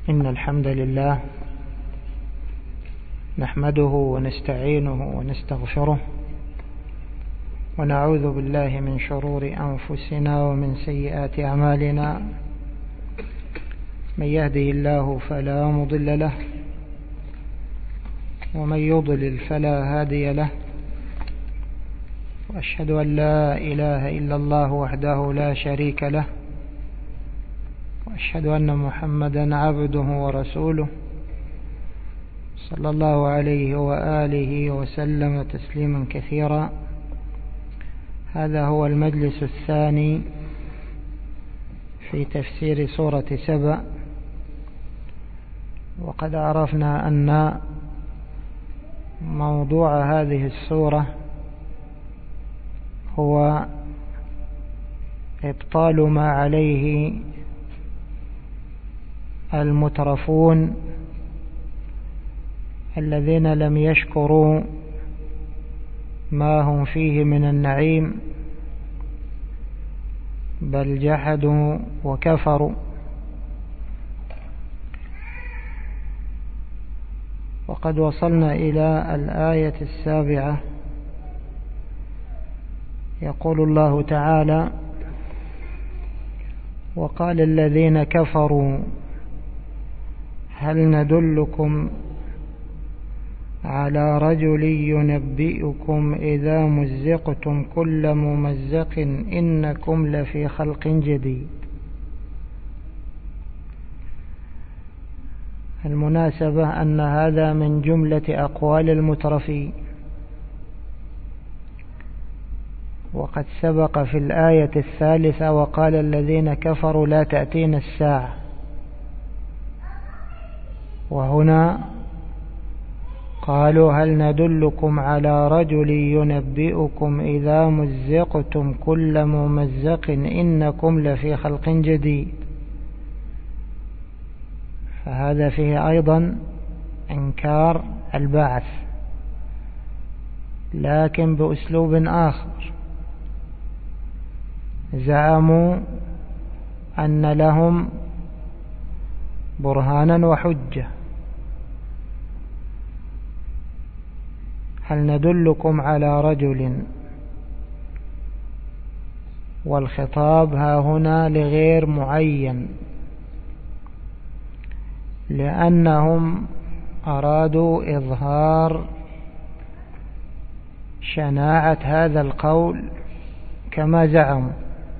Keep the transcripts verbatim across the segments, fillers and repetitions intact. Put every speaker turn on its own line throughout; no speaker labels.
إن الحمد لله نحمده ونستعينه ونستغفره ونعوذ بالله من شرور أنفسنا ومن سيئات أعمالنا. من يهده الله فلا مضل له ومن يضلل فلا هادي له، وأشهد أن لا إله إلا الله وحده لا شريك له، وأشهد أن محمدا عبده ورسوله صلى الله عليه وآله وسلم تسليما كثيرا. هذا هو المجلس الثاني في تفسير سورة سبأ، وقد عرفنا أن موضوع هذه السورة هو إبطال ما عليه المترفون الذين لم يشكروا ما هم فيه من النعيم، بل جحدوا وكفروا. وقد وصلنا إلى الآية السابعة. يقول الله تعالى: وقال الذين كفروا هل ندلكم على رجل ينبئكم إذا مزقتم كل ممزق إنكم لفي خلق جديد. المناسبة أن هذا من جملة أقوال المترفين، وقد سبق في الآية الثالثة: وقال الذين كفروا لا تأتينا الساعة. وهنا قالوا هل ندلكم على رجل ينبئكم إذا مزقتم كل ممزق إنكم لفي خلق جديد. فهذا فيه أيضا إنكار البعث، لكن بأسلوب آخر. زعموا أن لهم برهانا وحجة. هل ندلكم على رجل، والخطاب ها هنا لغير معين، لأنهم أرادوا إظهار شناعة هذا القول كما زعموا،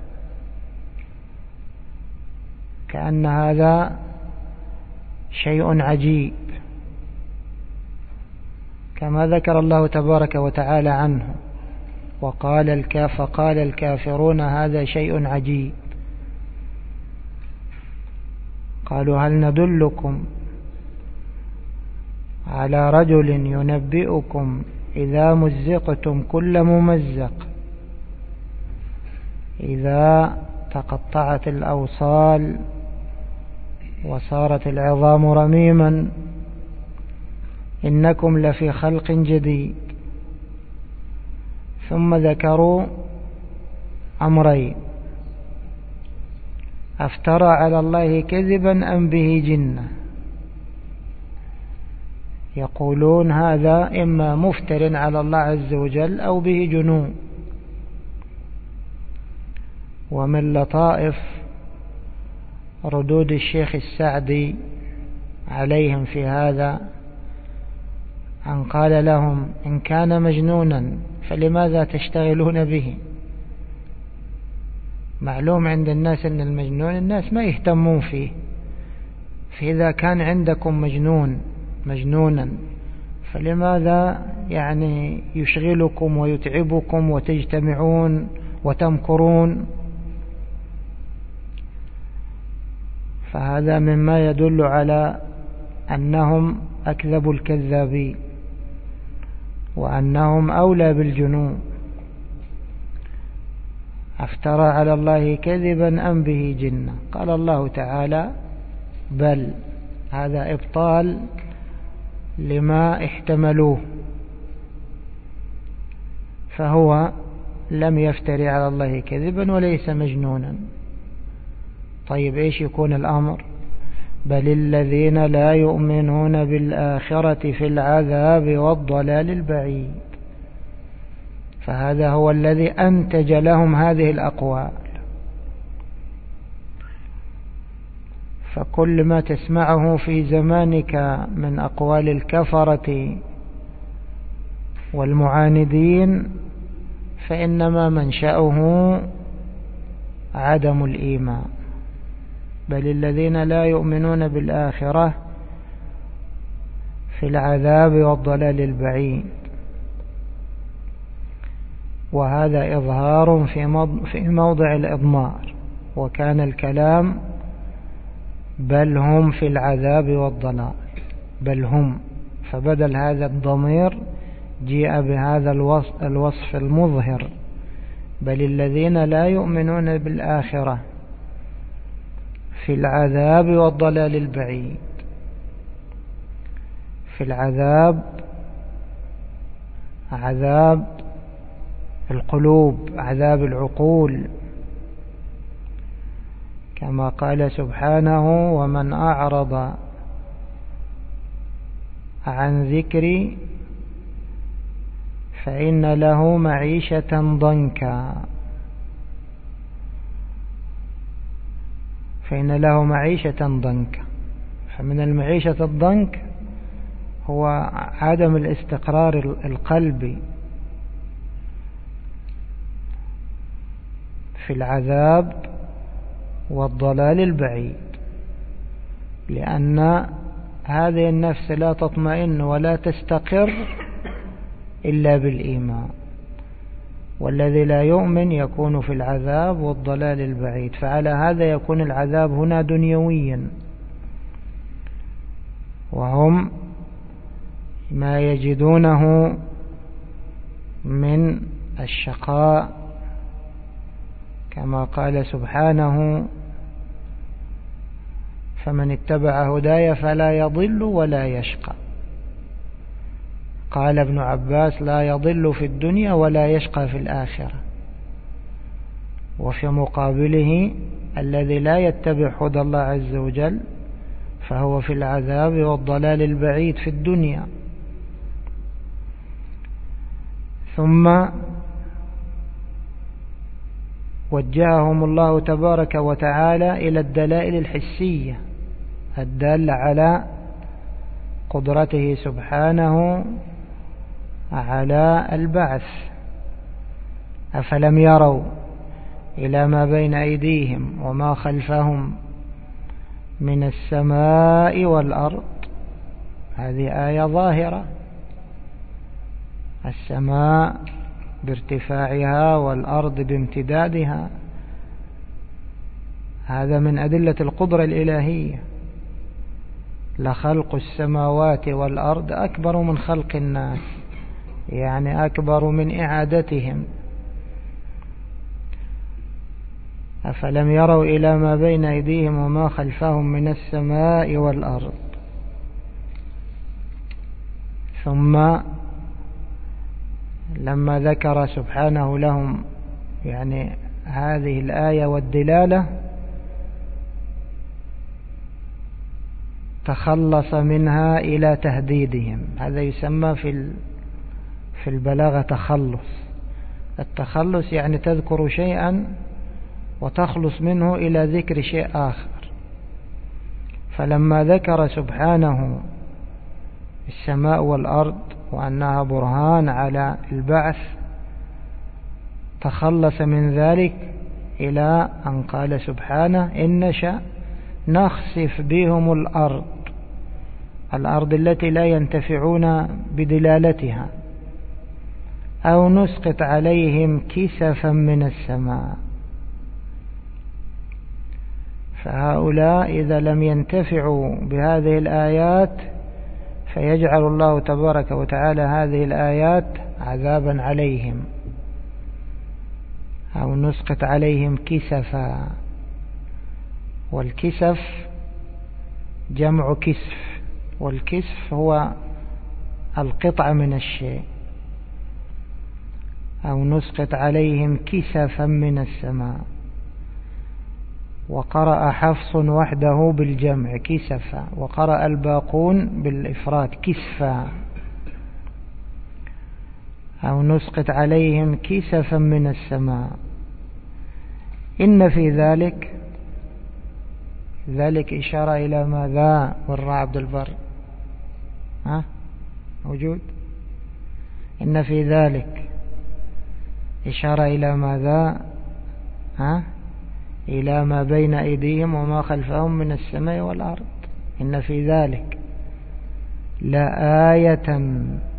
كأن هذا شيء عجيب، كما ذكر الله تبارك وتعالى عنه: وقال الكاف فقال الكافرون هذا شيء عجيب. قالوا هل ندلكم على رجل ينبئكم إذا مزقتم كل ممزق، إذا تقطعت الأوصال وصارت العظام رميما إنكم لفي خلق جديد. ثم ذكروا أمرين: أفترى على الله كذبا أم به جنة. يقولون هذا إما مفتر على الله عز وجل أو به جنون. ومن لطائف ردود الشيخ السعدي عليهم في هذا أن قال لهم: إن كان مجنونا فلماذا تشتغلون به؟ معلوم عند الناس أن المجنون الناس ما يهتمون فيه، فإذا كان عندكم مجنون مجنونا فلماذا يعني يشغلكم ويتعبكم وتجتمعون وتمكرون؟ فهذا مما يدل على أنهم أكذبوا الكذابين، وأنهم أولى بالجنون. أفترى على الله كذبا أم به جنة. قال الله تعالى: بل، هذا إبطال لما احتملوه، فهو لم يفتري على الله كذبا وليس مجنونا. طيب إيش يكون الأمر؟ بل الذين لا يؤمنون بالآخرة في العذاب والضلال البعيد. فهذا هو الذي أنتج لهم هذه الأقوال. فكل ما تسمعه في زمانك من أقوال الكفرة والمعاندين فإنما منشأه عدم الإيمان. بل الذين لا يؤمنون بالآخرة في العذاب والضلال البعيد. وهذا إظهار في موضع الإضمار، وكان الكلام بل هم في العذاب والضلال، بل هم، فبدل هذا الضمير جاء بهذا الوصف المظهر، بل الذين لا يؤمنون بالآخرة في العذاب والضلال البعيد. في العذاب عذاب القلوب، عذاب العقول، كما قال سبحانه: ومن أعرض عن ذكري فإن له معيشة ضنكا فإن له معيشة ضنكا فمن المعيشة الضنك هو عدم الاستقرار القلبي في العذاب والضلال البعيد، لأن هذه النفس لا تطمئن ولا تستقر إلا بالإيمان، والذي لا يؤمن يكون في العذاب والضلال البعيد. فعلى هذا يكون العذاب هنا دنيويا، وهم ما يجدونه من الشقاء، كما قال سبحانه: فمن اتبع هداي فلا يضل ولا يشقى. قال ابن عباس: لا يضل في الدنيا ولا يشقى في الآخرة. وفي مقابله الذي لا يتبع هدى الله عز وجل فهو في العذاب والضلال البعيد في الدنيا. ثم وجههم الله تبارك وتعالى إلى الدلائل الحسية الدالة على قدرته سبحانه على البعث. أفلم يروا إلى ما بين أيديهم وما خلفهم من السماء والأرض. هذه آية ظاهرة، السماء بارتفاعها والأرض بامتدادها، هذا من أدلة القدرة الإلهية. لخلق السماوات والأرض أكبر من خلق الناس، يعني أكبر من إعادتهم. أفلم يروا إلى ما بين أيديهم وما خلفهم من السماء والأرض. ثم لما ذكر سبحانه لهم يعني هذه الآية والدلالة تخلص منها إلى تهديدهم. هذا يسمى في في البلاغة تخلص. التخلص يعني تذكر شيئا وتخلص منه إلى ذكر شيء آخر. فلما ذكر سبحانه السماء والأرض وأنها برهان على البعث تخلص من ذلك إلى أن قال سبحانه: إن نشأ نخسف بهم الأرض، الأرض التي لا ينتفعون بدلالتها، أو نسقط عليهم كسفا من السماء. فهؤلاء إذا لم ينتفعوا بهذه الآيات فيجعل الله تبارك وتعالى هذه الآيات عذابا عليهم، أو نسقط عليهم كسفا. والكسف جمع كسف، والكسف هو القطع من الشيء. أو نسقط عليهم كسفا من السماء. وقرأ حفص وحده بالجمع كسفا، وقرأ الباقون بالإفراد كسفا، أو نسقط عليهم كسفا من السماء. إن في ذلك، ذلك إشارة إلى ماذا؟ والراء عبد البر ها موجود؟ إن في ذلك إشارة إلى ماذا؟ ها؟ إلى ما بين أيديهم وما خلفهم من السماء والأرض. إن في ذلك لآية،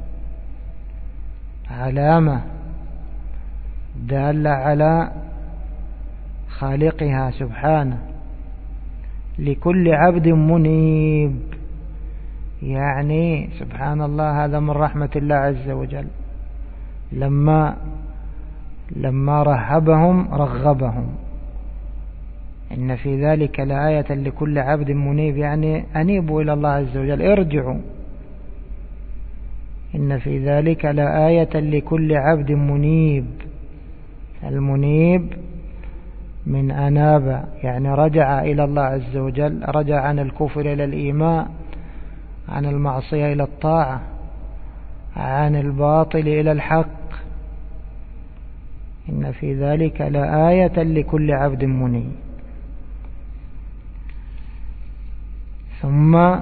علامة دالة على خالقها سبحانه، لكل عبد منيب. يعني سبحان الله، هذا من رحمة الله عز وجل، لما لما رهبهم رغبهم. إن في ذلك لآية لكل عبد منيب، يعني أنيبوا إلى الله عز وجل، ارجعوا. إن في ذلك لآية لكل عبد منيب. المنيب من أناب، يعني رجع إلى الله عز وجل، رجع عن الكفر إلى الإيمان، عن المعصية إلى الطاعة، عن الباطل إلى الحق. إن في ذلك لآية لكل عبد منيب. ثم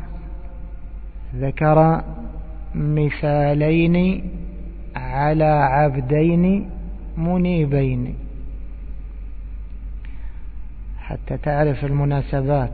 ذكر مثالين على عبدين منيبين حتى تعرف المناسبات.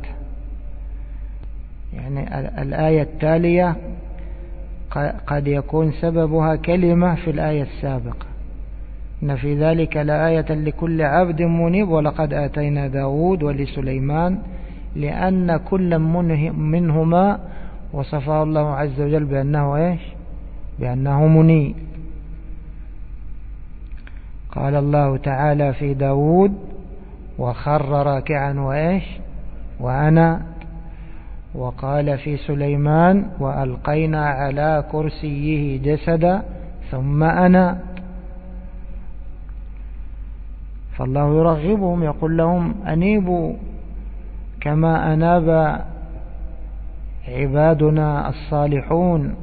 يعني الآية التالية قد يكون سببها كلمة في الآية السابقة. إن في ذلك لآية لكل عبد منيب ولقد آتينا داود ولسليمان، لأن كل منهما وصفه الله عز وجل بأنه إيش؟ بأنه منيب. قال الله تعالى في داود: وخر راكعا وإيش؟ وأنا. وقال في سليمان: وألقينا على كرسيه جسدا ثم أنا. فالله يرغبهم، يقول لهم: أنيبوا كما أناب عبادنا الصالحون.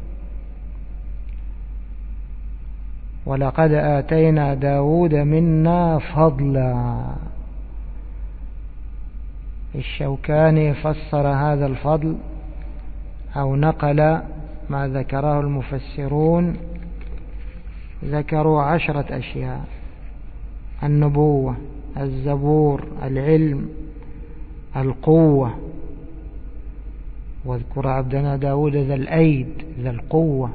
ولقد آتينا داود منا فضلا. الشوكاني فسر هذا الفضل أو نقل ما ذكره المفسرون، ذكروا عشرة أشياء: النبوة، الزبور، العلم، القوة. واذكر عبدنا داود ذا الأيد، ذا القوة.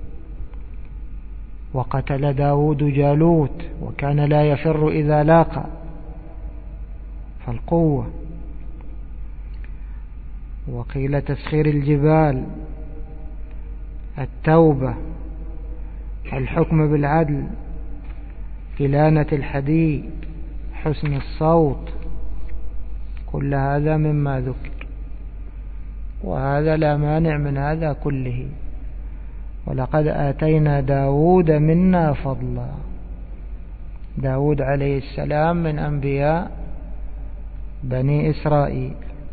وقتل داود جالوت وكان لا يفر إذا لاقى، فالقوة. وقيل تسخير الجبال، التوبة، الحكم بالعدل، كلانة الحديد، حسن الصوت. كل هذا مما ذكر، وهذا لا مانع من هذا كله. ولقد آتينا داود منا فضلا. داود عليه السلام من أنبياء بني إسرائيل.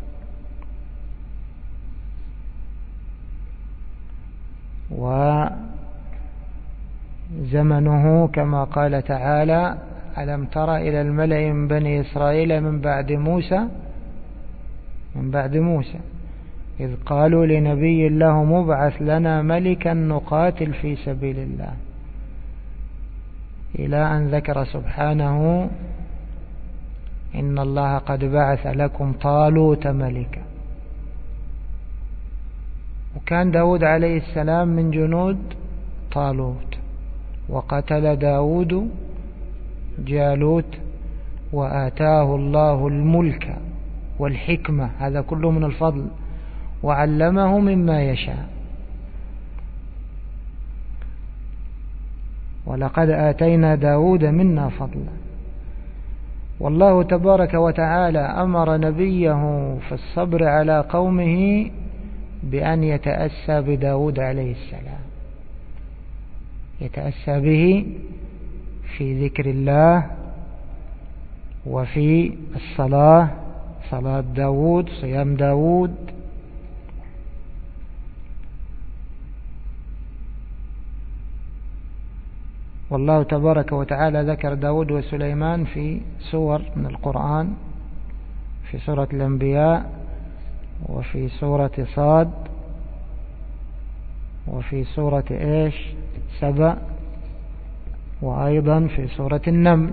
وزمنه كما قال تعالى: ألم تر إلى الملأ من بني إسرائيل من بعد موسى من بعد موسى إذ قالوا لنبي الله مبعث لنا ملكا نقاتل في سبيل الله، إلى أن ذكر سبحانه: إن الله قد بعث لكم طالوت ملكا. وكان داود عليه السلام من جنود طالوت، وقتل داود جالوت، وآتاه الله الملك والحكمة، هذا كله من الفضل، وعلمه مما يشاء. ولقد آتينا داود منا فضلا. والله تبارك وتعالى أمر نبيه في الصبر على قومه بأن يتأسى بداود عليه السلام، يتأسى به في ذكر الله وفي الصلاة صلاة داود، صيام داود. والله تبارك وتعالى ذكر داود وسليمان في سور من القرآن، في سورة الأنبياء، وفي سورة صاد، وفي سورة إيش سبأ، وأيضا في سورة النمل.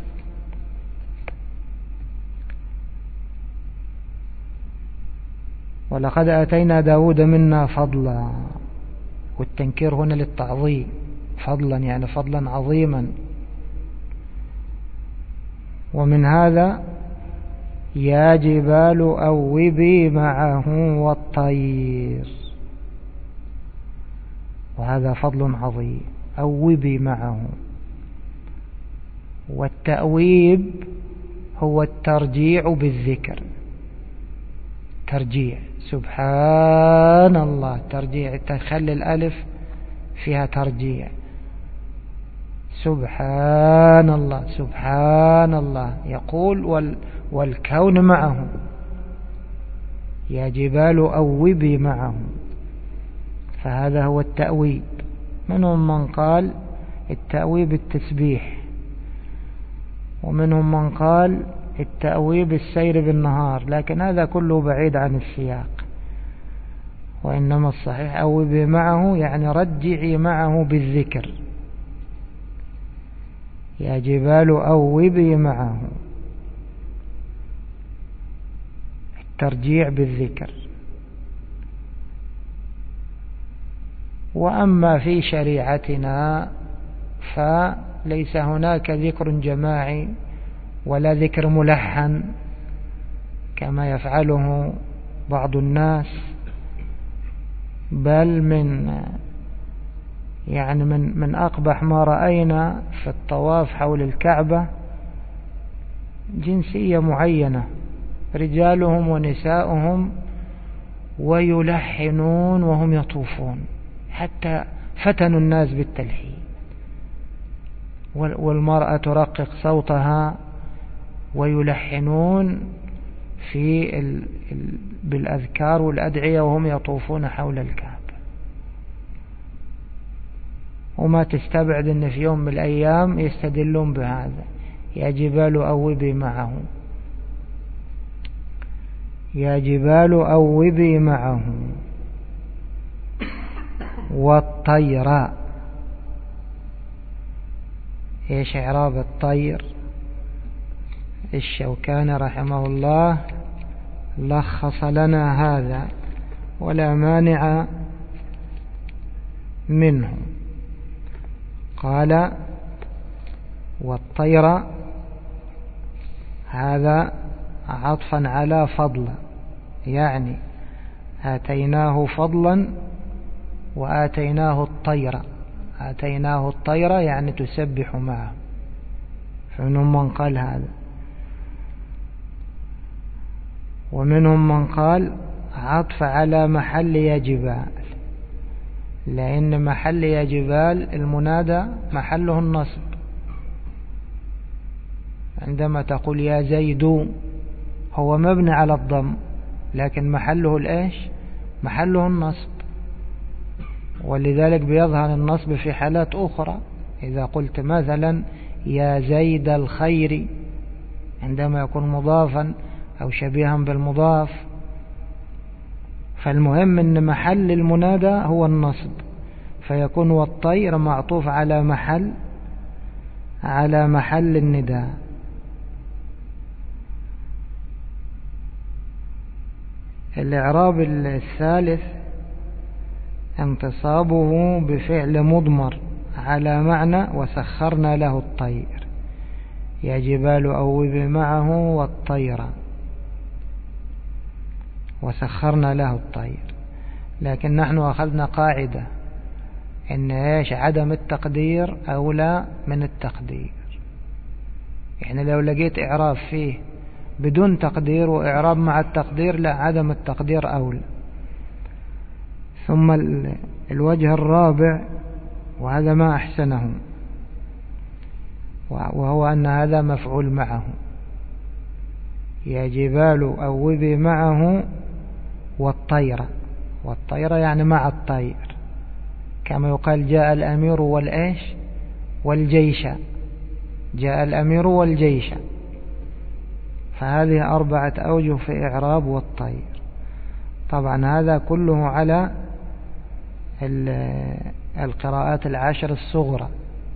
ولقد آتينا داود منا فضلا، والتنكير هنا للتعظيم، فضلا يعني فضلا عظيما. ومن هذا يا جبال أوبي معه والطير، وهذا فضل عظيم، أوبي معه. والتأويب هو الترجيع بالذكر، ترجيع سبحان الله، ترجيع، تخلي الألف فيها ترجيع، سبحان الله سبحان الله. يقول وال والكون معه، يا جبال أوبي معه، فهذا هو التأويب. منهم من قال التأويب التسبيح، ومنهم من قال التأويب السير بالنهار، لكن هذا كله بعيد عن السياق. وإنما الصحيح أوبي معه يعني رجعي معه بالذكر، يا جبال أوبي معه، الترجيع بالذكر. وأما في شريعتنا فليس هناك ذكر جماعي ولا ذكر ملحن كما يفعله بعض الناس، بل من يعني من من أقبح ما رأينا في الطواف حول الكعبة جنسية معينة، رجالهم ونساؤهم، ويلحنون وهم يطوفون، حتى فتنوا الناس بالتلحين. والمرأة ترقق صوتها ويلحنون في ال ال بالأذكار والأدعية وهم يطوفون حول الكعبة. وما تستبعد أن في يوم من الأيام يستدلون بهذا، يا جبال أوبي معه، يا جبال أوبي معه. والطير، ايش اعراب الطير؟ الشوكاني رحمه الله لخص لنا هذا ولا مانع منه. قال والطير هذا عطفا على فضل، يعني آتيناه فضلا وآتيناه الطير، آتيناه الطير يعني تسبح معه، فمنهم من قال هذا. ومنهم من قال عطف على محل يا جبال، لأن محل يا جبال المنادى محله النصب، عندما تقول يا زيد هو مبني على الضم، لكن محله الإيش؟ محله النصب. ولذلك بيظهر النصب في حالات أخرى، إذا قلت مثلا يا زيد الخير عندما يكون مضافا أو شبيها بالمضاف. فالمهم أن محل المنادى هو النصب، فيكون والطير معطوف على محل على محل النداء. الإعراب الثالث انتصابه بفعل مضمر على معنى وسخرنا له الطير، يا جبال أوبي معه والطير، وسخرنا له الطير. لكن نحن أخذنا قاعدة إن إيش؟ عدم التقدير أولى من التقدير. يعني لو لقيت إعراب فيه بدون تقدير وإعراب مع التقدير، لا، عدم التقدير أولى. ثم الوجه الرابع، وهذا ما أحسنه، وهو أن هذا مفعول معه، يا جبال أوبي معه والطير، والطير يعني مع الطير، كما يقال جاء الأمير والإيش والجيش، جاء الأمير والجيش. فهذه أربعة أوجه في إعراب والطير. طبعا هذا كله على القراءات العشر الصغرى.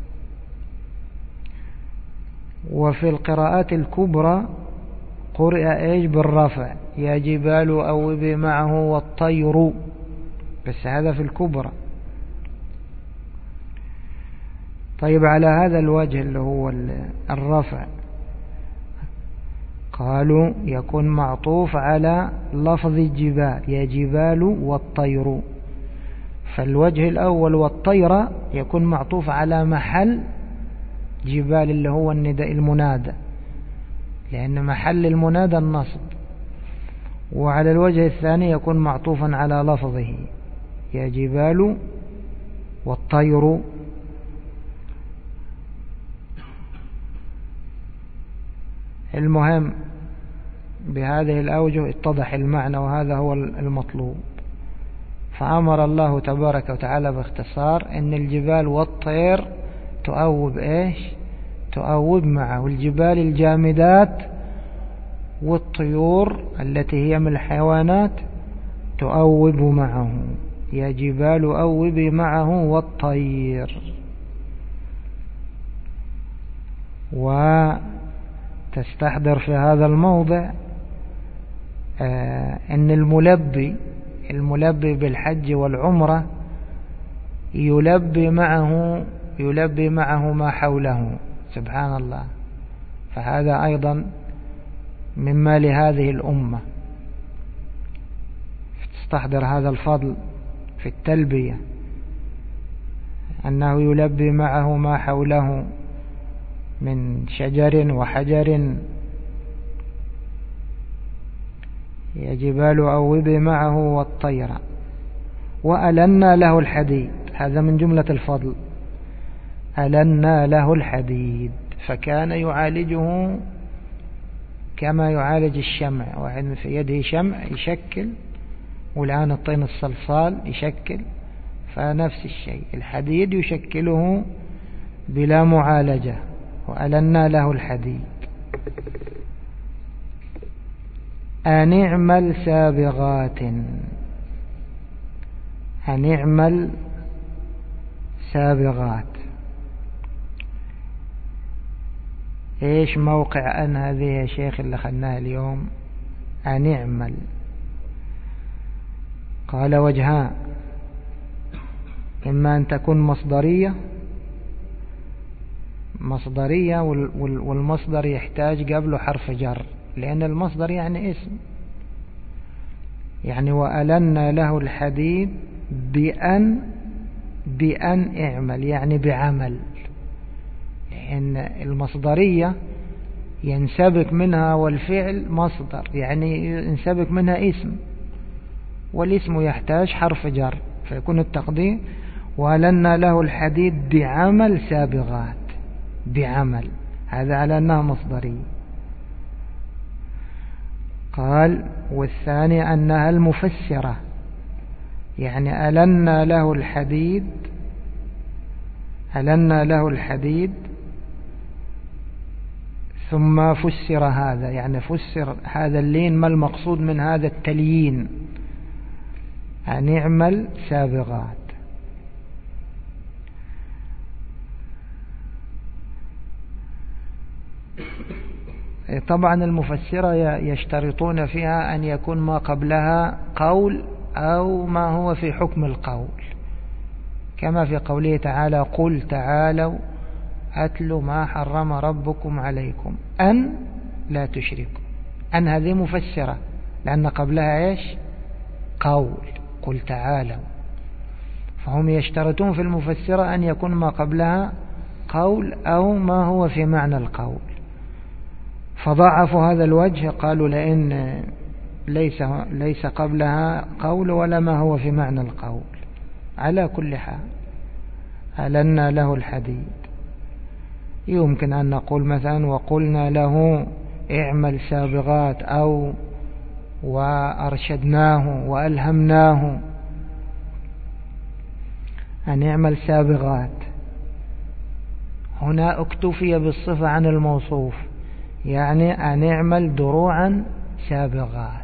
وفي القراءات الكبرى قرئ إيش بالرفع، يا جبال أوبي معه والطير، بس هذا في الكبرى. طيب على هذا الوجه اللي هو الرفع قالوا يكون معطوف على لفظ الجبال، يا جبال والطير. فالوجه الأول والطير يكون معطوف على محل جبال اللي هو النداء المنادى، لأن محل المنادى النصب. وعلى الوجه الثاني يكون معطوفا على لفظه، يا جبال والطير. المهم بهذه الأوجه اتضح المعنى، وهذا هو المطلوب. فأمر الله تبارك وتعالى باختصار أن الجبال والطير تؤوب إيش؟ تؤوب معه. الجبال الجامدات والطيور التي هي من الحيوانات تؤوب معه، يا جبال أوبي معه والطير. وتستحضر في هذا الموضع آه أن الملبي الملبي بالحج والعمرة يلبي معه يلبي معه ما حوله، سبحان الله. فهذا أيضا مما لهذه الأمة، تستحضر هذا الفضل في التلبية، أنه يلبي معه ما حوله من شجر وحجر. يا جبال أوبي معه والطير وألنا له الحديد، هذا من جملة الفضل، ألنا له الحديد، فكان يعالجه كما يعالج الشمع. واحد في يده شمع يشكل، والآن الطين الصلصال يشكل، فنفس الشيء الحديد يشكله بلا معالجة. وألنا له الحديد. أن اعمل سابغات، أن اعمل سابغات. ايش موقع أن هذه يا شيخ اللي خلناها اليوم؟ أن اعمل. قال وجهان، إما أن تكون مصدرية مصدرية والمصدر يحتاج قبله حرف جر، لأن المصدر يعني اسم. يعني وألنا له الحديد بأن بأن اعمل، يعني بعمل. لأن المصدرية ينسبك منها والفعل مصدر، يعني ينسبك منها اسم، والاسم يحتاج حرف جر، فيكون التقدير وألنا له الحديد بعمل سابغات، بعمل، هذا على أنها مصدرية. قال والثاني أنها المفسرة، يعني ألنا له الحديد ألنا له الحديد ثم فسر هذا، يعني فسر هذا اللين، ما المقصود من هذا التليين؟ أن اعمل سابغات. طبعا المفسرة يشترطون فيها أن يكون ما قبلها قول أو ما هو في حكم القول، كما في قوله تعالى قل تعالوا أتل ما حرم ربكم عليكم أن لا تشركوا. أن هذه مفسرة لأن قبلها إيش؟ قول، قل تعالوا. فهم يشترطون في المفسرة أن يكون ما قبلها قول أو ما هو في معنى القول. فضعفوا هذا الوجه، قالوا لأن ليس ليس قبلها قول ولا ما هو في معنى القول. على كل حال ألنا له الحديد. يمكن أن نقول مثلا وقلنا له اعمل سابغات أو وأرشدناه وألهمناه أن يعمل سابغات. هنا اكتفي بالصفة عن الموصوف، يعني أن يعمل دروعا سابغات،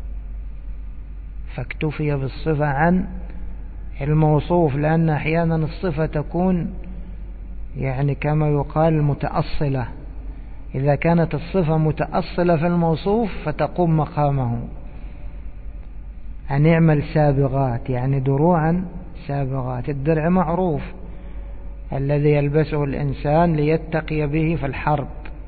فاكتفي بالصفة عن الموصوف، لأن أحيانا الصفة تكون يعني كما يقال متأصلة. إذا كانت الصفة متأصلة في الموصوف فتقوم مقامه. أن يعمل سابغات يعني دروعا سابغات. الدرع معروف الذي يلبسه الإنسان ليتقي به في الحرب.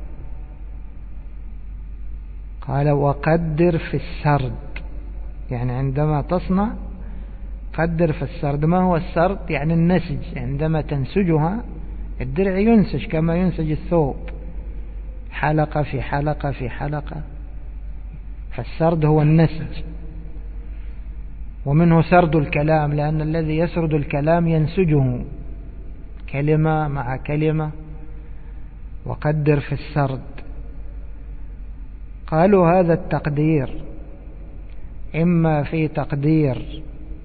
قال وقدر في السرد، يعني عندما تصنع قدر في السرد. ما هو السرد؟ يعني النسج. عندما تنسجها الدرع ينسج كما ينسج الثوب، حلقة في حلقة في حلقة، فالسرد هو النسج. ومنه سرد الكلام، لأن الذي يسرد الكلام ينسجه كلمة مع كلمة. وقدر في السرد. قالوا هذا التقدير إما في تقدير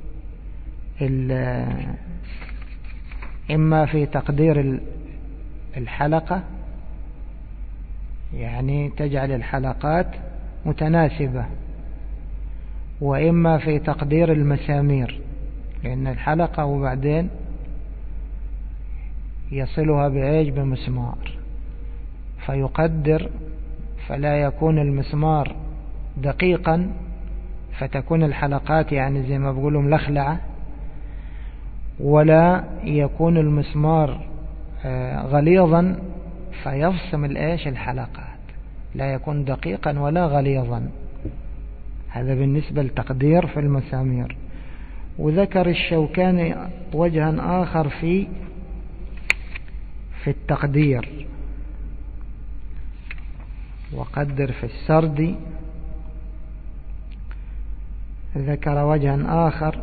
إما في تقدير الحلقة، يعني تجعل الحلقات متناسبة، وإما في تقدير المسامير، لأن الحلقة وبعدين يصلها بعيج بمسمار، فيقدر فلا يكون المسمار دقيقا فتكون الحلقات يعني زي ما بقولوا ملخلعة، ولا يكون المسمار غليظا فيفصم الإيش الحلقات، لا يكون دقيقا ولا غليظا. هذا بالنسبة لتقدير في المسامير. وذكر الشوكاني وجها آخر في في التقدير. وقدر في السرد، ذكر وجها آخر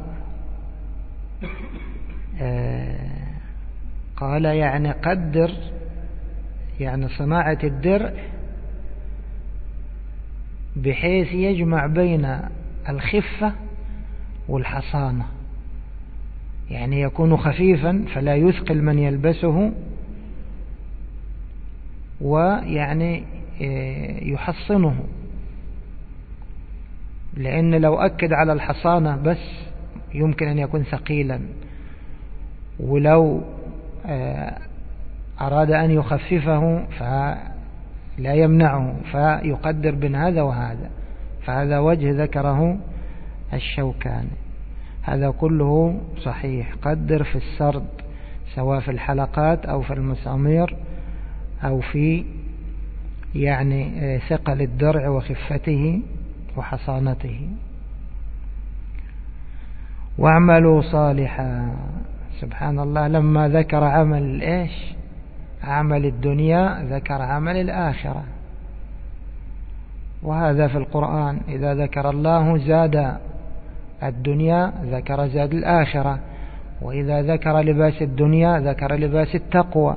قال يعني قدر يعني صناعة الدرع بحيث يجمع بين الخفة والحصانة، يعني يكون خفيفا فلا يثقل من يلبسه، ويعني يحصنه، لأن لو أكد على الحصانة بس يمكن أن يكون ثقيلا، ولو أراد أن يخففه فلا يمنعه، فيقدر بين هذا وهذا. فهذا وجه ذكره الشوكاني. هذا كله صحيح. قدر في السرد سواء في الحلقات أو في المسامير أو في يعني ثقل الدرع وخفته وحصانته. واعملوا صالحا. سبحان الله، لما ذكر عمل إيش عمل الدنيا ذكر عمل الآخرة. وهذا في القرآن إذا ذكر الله زاد الدنيا ذكر زاد الآخرة، وإذا ذكر لباس الدنيا ذكر لباس التقوى.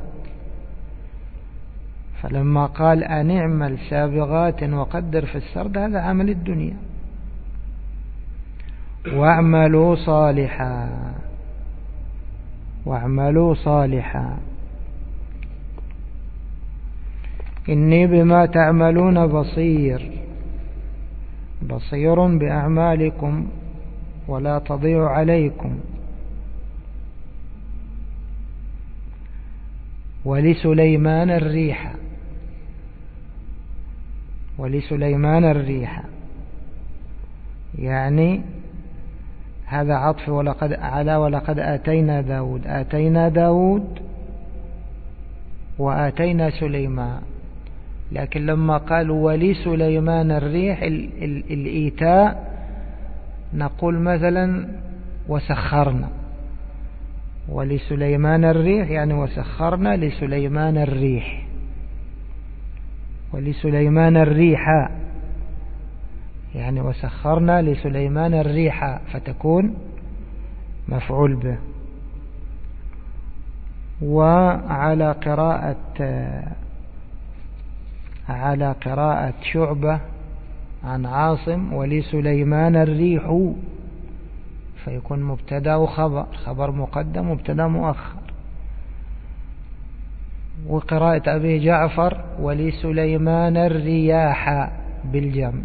فلما قال أن اعمل سابغات وقدر في السرد هذا عمل الدنيا. واعملوا صالحا. واعملوا صالحا إني بما تعملون بصير. بصير بأعمالكم ولا تضيع عليكم. ولسليمان الريح. ولسليمان الريح يعني هذا عطف ولقد على ولقد آتينا داود. آتينا داود وآتينا سليمان، لكن لما قال ولسليمان الريح ال ال الإيتاء نقول مثلا وسخرنا. ولسليمان الريح يعني وسخرنا لسليمان الريح. ولسليمان الريح يعني وسخرنا لسليمان الريح، فتكون مفعول به. وعلى قراءة على قراءة شعبة عن عاصم ولسليمان الريح، فيكون مبتدا وخبر، خبر مقدم مبتدا مؤخر. وقراءة أبي جعفر ولسليمان الرياح بالجمع.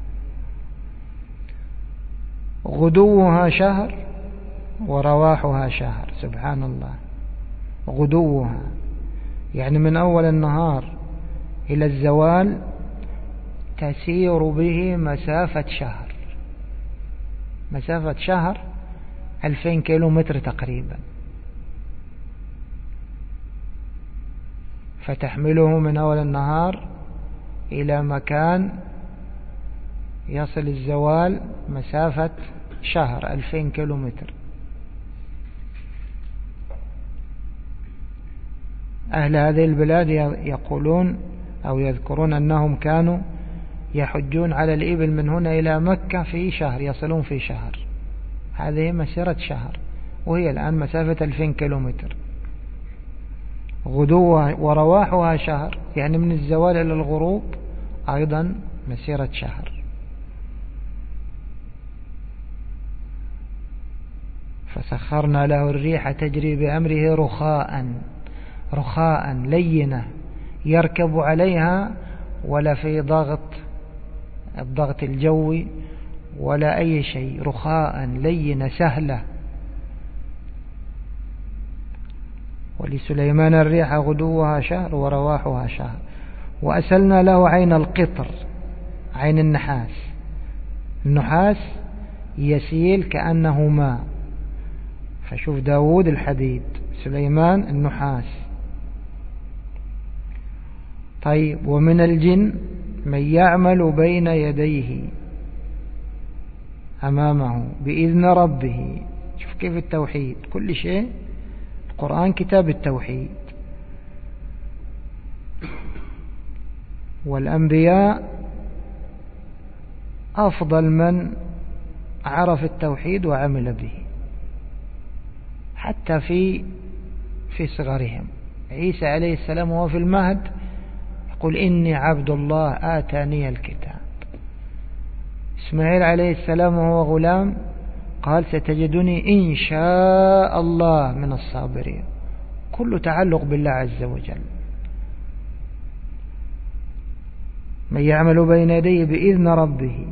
غدوها شهر ورواحها شهر. سبحان الله، غدوها يعني من أول النهار إلى الزوال تسير به مسافة شهر، مسافة شهر ألفين كيلو متر تقريبا، فتحمله من أول النهار إلى مكان يصل الزوال مسافة شهر ألفين كيلو متر. أهل هذه البلاد يقولون أو يذكرون أنهم كانوا يحجون على الإبل من هنا إلى مكة في شهر، يصلون في شهر، هذه مسيرة شهر، وهي الآن مسافة ألفين كيلو متر. غدوها ورواحها شهر، يعني من الزوال إلى الغروب أيضا مسيرة شهر. فسخرنا له الريح تجري بأمره رخاء، رخاء لينة يركب عليها ولا في ضغط الضغط الجوي ولا أي شيء، رخاء لينة سهلة. ولسليمان الريح غدوها شهر ورواحها شهر. وأسلنا له عين القطر، عين النحاس، النحاس يسيل كأنه ماء، فشوف داود الحديد، سليمان النحاس. طيب، ومن الجن من يعمل بين يديه أمامه بإذن ربه. شوف كيف التوحيد، كل شيء القرآن كتاب التوحيد. والأنبياء أفضل من عرف التوحيد وعمل به حتى في في صغرهم. عيسى عليه السلام وهو في المهد يقول إني عبد الله آتاني الكتاب. إسماعيل عليه السلام وهو غلام قال ستجدني إن شاء الله من الصابرين. كله تعلق بالله عز وجل. من يعمل بين يديه بإذن ربه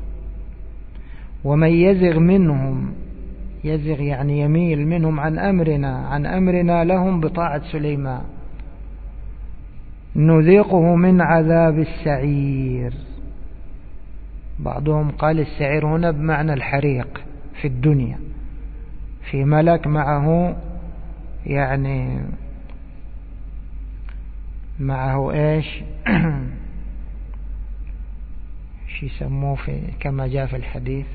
ومن يزغ منهم، يزغ يعني يميل منهم عن أمرنا، عن أمرنا لهم بطاعة سليمان، نذيقه من عذاب السعير. بعضهم قال السعير هنا بمعنى الحريق في الدنيا، في ملك معه يعني معه ايش شو يسموه في كما جاء في الحديث،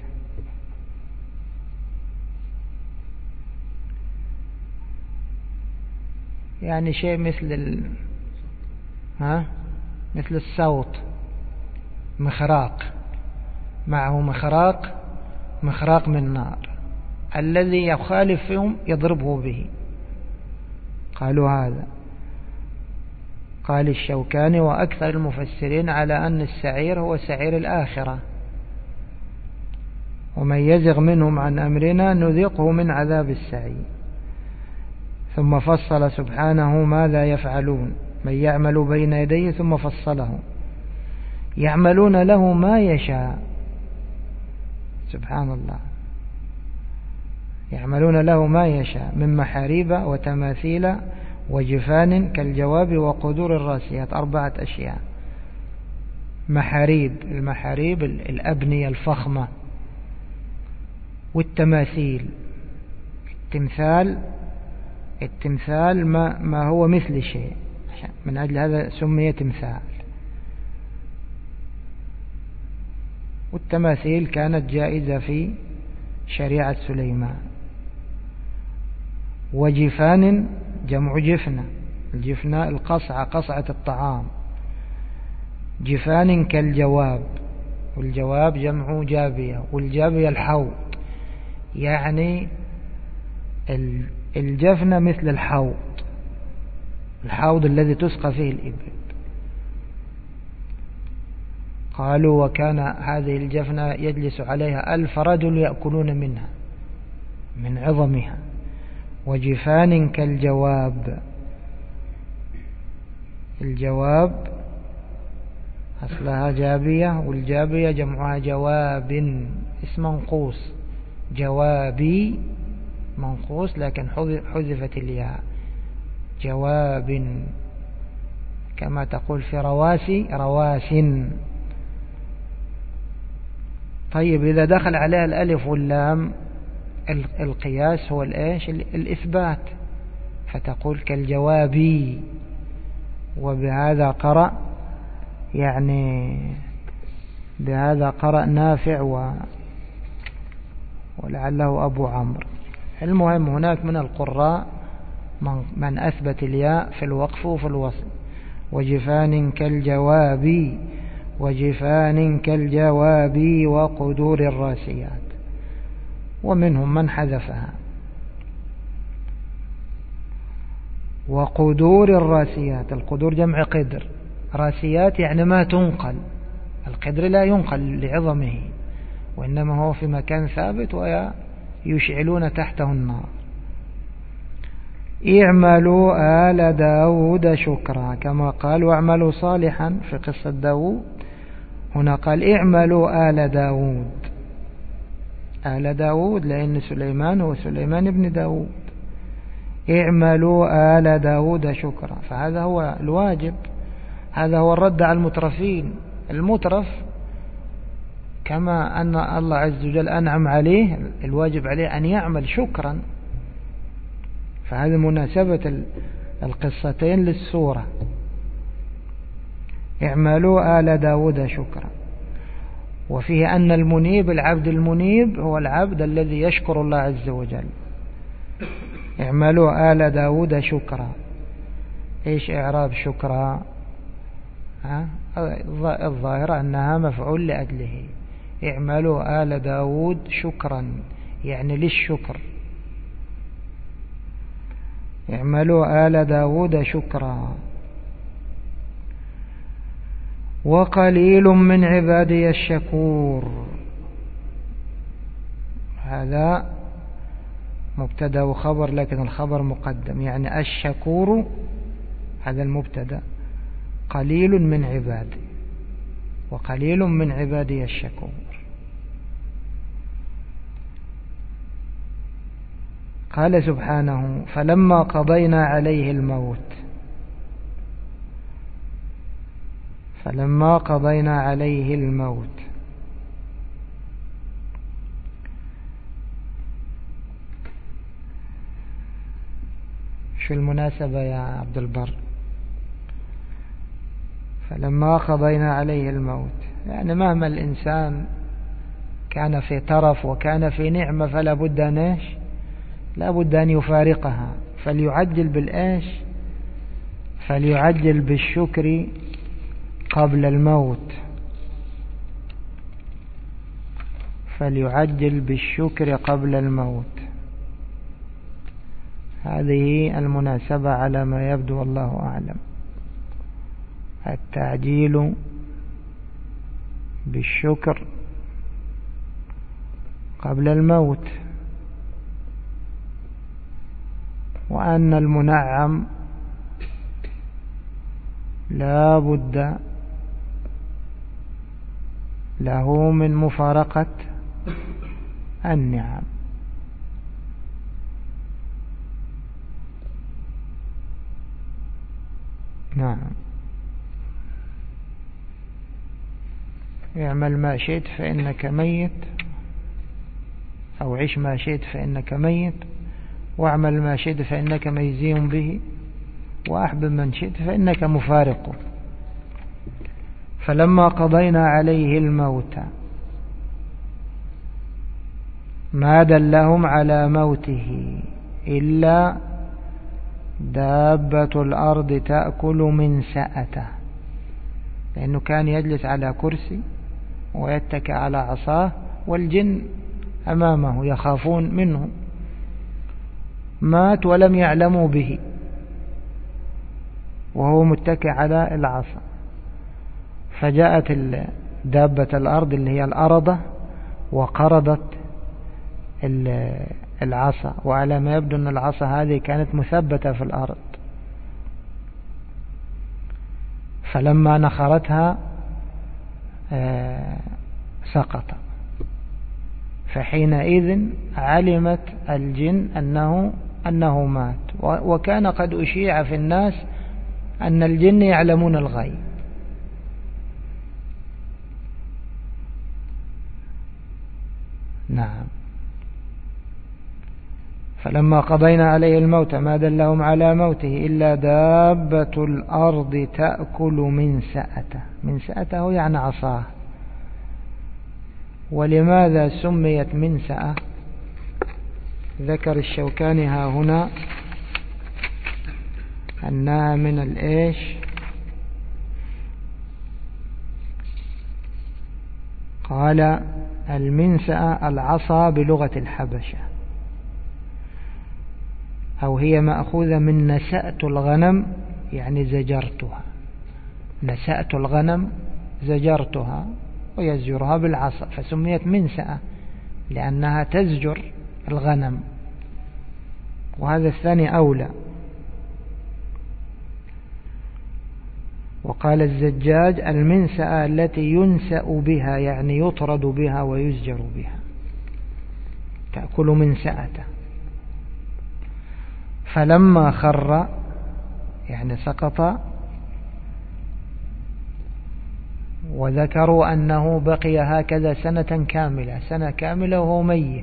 يعني شيء مثل ال... ها مثل الصوت، مخراق، معه مخراق، مخراق من نار، الذي يخالف فيهم يضربه به. قالوا هذا. قال الشوكاني وأكثر المفسرين على أن السعير هو سعير الآخرة. ومن يزغ منهم عن أمرنا نذيقه من عذاب السعير. ثم فصل سبحانه ماذا يفعلون. من يعمل بين يديه ثم فصله. يعملون له ما يشاء. سبحان الله، يعملون له ما يشاء من محاريب وتماثيل وجفان كالجواب وقدور الراسيات. أربعة أشياء. محاريب، المحاريب الأبنية الفخمة، والتماثيل، التمثال، التمثال ما, ما هو مثل شيء، من أجل هذا سمي تمثال. والتماثيل كانت جائزة في شريعة سليمان. وجفان جمع جفنة، الجفنة القصعة، قصعة الطعام. جفان كالجواب، والجواب جمع جابية، والجابية الحوض، يعني الجفنة مثل الحوض، الحوض الذي تسقى فيه الإبل. قالوا وكان هذه الجفنة يجلس عليها ألف رجل يأكلون منها من عظمها. وجفان كالجواب، الجواب أصلها جابية، والجابية جمعها جواب، اسم منقوص، جوابي منقوص لكن حذفت الياء، جواب كما تقول في رواسي رواس. طيب إذا دخل عليها الألف واللام القياس هو الإيش؟ الإثبات، فتقول كالجوابي. وبهذا قرأ يعني بهذا قرأ نافع و ولعله أبو عمرو. المهم هناك من القراء من أثبت الياء في الوقف وفي الوصل. وجفان كالجواب، وجفان كالجواب وقدور الراسيات، ومنهم من حذفها. وقدور الراسيات، القدور جمع قدر، راسيات يعني ما تنقل، القدر لا ينقل لعظمه وإنما هو في مكان ثابت ويشعلون تحته النار. اعملوا آل داود شكرا، كما قال واعملوا صالحا في قصة داود، هنا قال اعملوا آل داود، آل داود لأن سليمان هو سليمان بن داود. اعملوا آل داود شكرا، فهذا هو الواجب، هذا هو الرد على المترفين. المترف كما أن الله عز وجل أنعم عليه الواجب عليه أن يعمل شكرا، فهذه مناسبة القصتين للسورة. اعملوا آل داود شكرا، وفيه أن المنيب العبد المنيب هو العبد الذي يشكر الله عز وجل. اعملوا آل داود شكرا، ايش اعراب شكرا؟ ها؟ الظاهرة أنها مفعول لأجله. اعملوا آل داود شكرا يعني للشكر، اعملوا آل داود شكرا. وقليل من عبادي الشكور، هذا مبتدا وخبر لكن الخبر مقدم، يعني الشكور هذا المبتدا، قليل من عبادي، وقليل من عبادي الشكور. قال سبحانه فلما قضينا عليه الموت، فلما قضينا عليه الموت، شو المناسبة يا عبد البر؟ فلما قضينا عليه الموت يعني مهما الإنسان كان في ترف وكان في نعمة فلا بد أن إيش؟ لا بد أن يفارقها، فليعجل بالإيش؟ فليعجل بالشكر قبل الموت، فليعجل بالشكر قبل الموت. هذه المناسبة على ما يبدو والله أعلم، التعجيل بالشكر قبل الموت، وأن المنعم لا بد له من مفارقة النعم. نعم. اعمل ما شئت فإنك ميت، أو عش ما شئت فإنك ميت، واعمل ما شئت فإنك مجزي به، وأحبب من شئت فإنك مفارقه. فلما قضينا عليه الموت ما دلهم على موته إلا دابة الأرض تأكل من سأته، لأنه كان يجلس على كرسي ويتكئ على عصاه والجن أمامه يخافون منه، مات ولم يعلموا به وهو متكئ على العصا. فجاءت دابة الأرض اللي هي الأرضة، وقرضت العصا، وعلى ما يبدو أن العصا هذه كانت مثبتة في الأرض، فلما نخرتها سقط. فحينئذ علمت الجن أنه أنه مات، وكان قد أشيع في الناس أن الجن يعلمون الغيب. نعم. فلما قضينا عليه الموت ما دلهم على موته إلا دابة الأرض تأكل من سأته. من سأته يعني عصاه. ولماذا سميت من سأة؟ ذكر الشوكاني ها هنا أنها من الإيش قال المنسأة العصا بلغة الحبشة، أو هي مأخوذة من نسأت الغنم يعني زجرتها. نسأت الغنم زجرتها، ويزجرها بالعصا، فسميت منسأة لأنها تزجر الغنم، وهذا الثاني أولى. وقال الزجاج المنسأة التي ينسأ بها يعني يطرد بها ويزجر بها، تأكل منسأته. فلما خر يعني سقط، وذكروا أنه بقي هكذا سنة كاملة، سنة كاملة وهو ميت.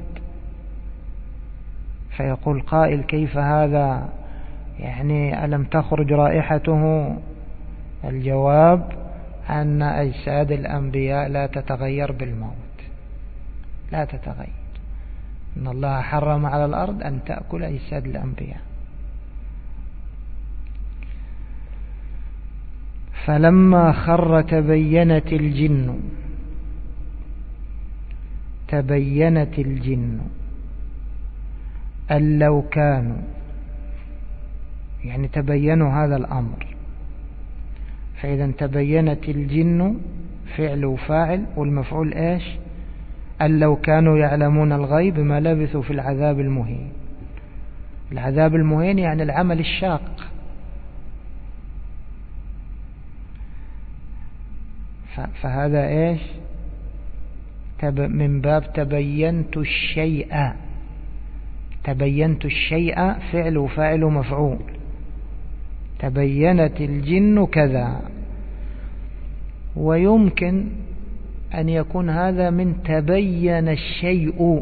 فيقول قائل كيف هذا؟ يعني ألم تخرج رائحته؟ الجواب أن أجساد الأنبياء لا تتغير بالموت، لا تتغير. إن الله حرم على الأرض أن تأكل أجساد الأنبياء. فلما خر تبينت الجن تبينت الجن أن لو كانوا، يعني تبينوا هذا الأمر. فإذا تبينت الجن فعل وفاعل، والمفعول إيش؟ أن لو كانوا يعلمون الغيب ما لبثوا في العذاب المهين. العذاب المهين يعني العمل الشاق. فهذا إيش؟ من باب تبينت الشيء. تبينت الشيء فعل وفاعل ومفعول. تبينت الجن كذا. ويمكن أن يكون هذا من تبين الشيء.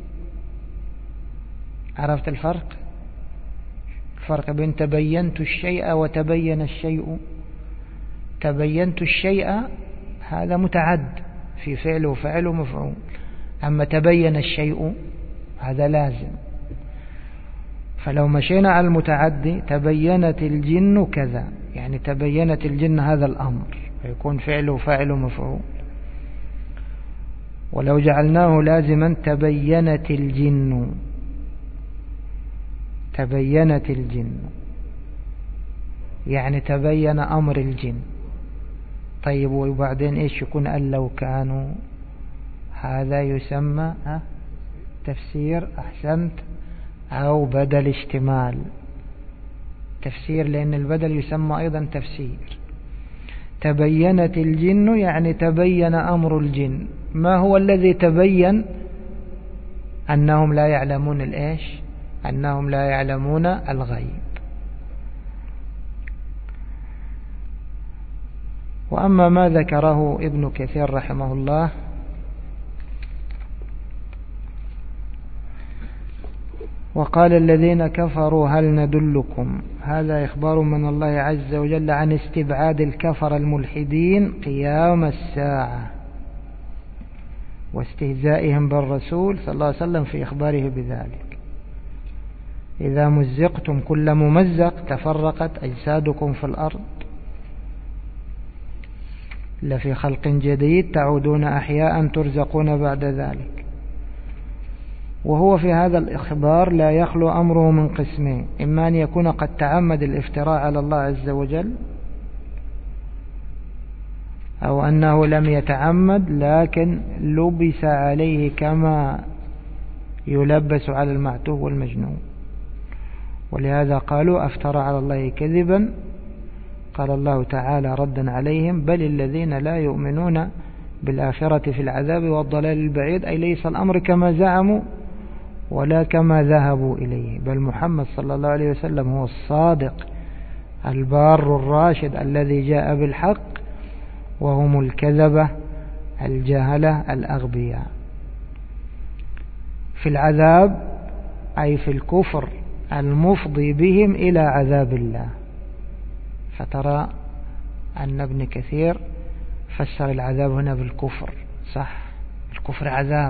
عرفت الفرق؟ الفرق بين تبينت الشيء وتبين الشيء. تبينت الشيء هذا متعد في فعل وفعل ومفعول، أما تبين الشيء هذا لازم. فلو مشينا على المتعدي تبينت الجن كذا، يعني تبينت الجن هذا الأمر، فيكون فعل وفاعل ومفعول. ولو جعلناه لازما تبينت الجن تبينت الجن يعني تبين أمر الجن. طيب وبعدين إيش يكون؟ أن لو كانوا، هذا يسمى تفسير. أحسنت. أو بدل اشتمال. تفسير لأن البدل يسمى أيضا تفسير. تبينت الجن يعني تبين أمر الجن. ما هو الذي تبين؟ أنهم لا يعلمون الإيش؟ أنهم لا يعلمون الغيب. وأما ما ذكره ابن كثير رحمه الله وقال الذين كفروا هل ندلكم، هذا إخبار من الله عز وجل عن استبعاد الكفر الملحدين قيام الساعة واستهزائهم بالرسول صلى الله عليه وسلم في إخباره بذلك. إذا مزقتم كل ممزق تفرقت أجسادكم في الأرض لفي خلق جديد تعودون أحياء ترزقون بعد ذلك. وهو في هذا الإخبار لا يخلو أمره من قسمين: إما أن يكون قد تعمد الافتراء على الله عز وجل، أو أنه لم يتعمد لكن لبس عليه كما يلبس على المعتوه والمجنون، ولهذا قالوا أفترى على الله كذبا. قال الله تعالى ردا عليهم: بل الذين لا يؤمنون بالآخرة في العذاب والضلال البعيد، أي ليس الأمر كما زعموا ولا كما ذهبوا إليه، بل محمد صلى الله عليه وسلم هو الصادق البار الراشد الذي جاء بالحق، وهم الكذبة الجهلة الأغبياء. في العذاب أي في الكفر المفضي بهم إلى عذاب الله. فترى أن ابن كثير فسر العذاب هنا بالكفر، صح، الكفر عذاب